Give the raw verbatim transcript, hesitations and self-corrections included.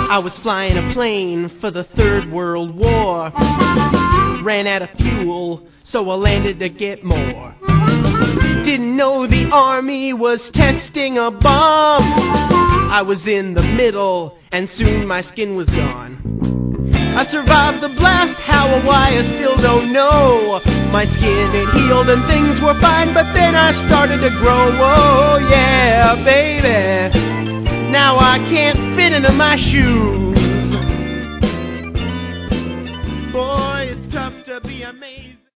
I was flying a plane for the Third World War. Ran out of fuel, so I landed to get more. Didn't know the army was testing a bomb. I was in the middle, and soon my skin was gone. I survived the blast, how or why I still don't know. My skin, it healed and things were fine, but then I started to grow. Oh yeah, baby, now I can't fit into my shoes. Boy, it's tough to be a man.